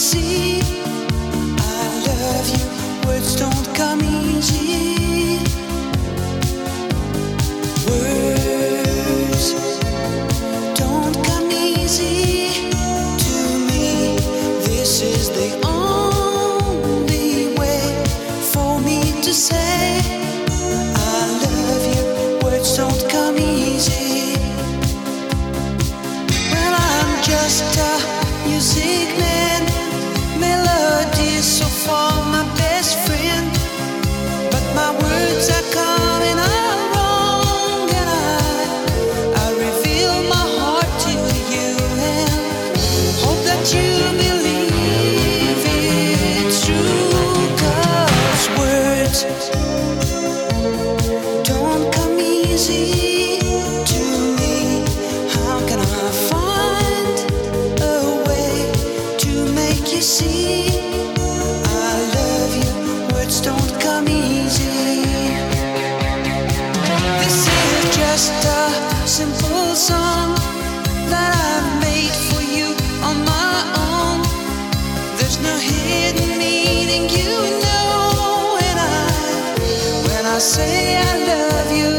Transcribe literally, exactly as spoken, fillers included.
see. I love you, words don't come easy. Words don't come easy to me. This is the only way for me to say I love you. Words don't come easy. Well, I'm just a music man, melody so far my best friend, but my words are coming out wrong, and I I reveal my heart to you and hope that you believe it's true. 'Cause words don't come easy to me. How can I find a way to make you see I love you? Words don't come easy. This is just a simple song that I made for you on my own. There's no hidden meaning, you know, when I when I say I love you.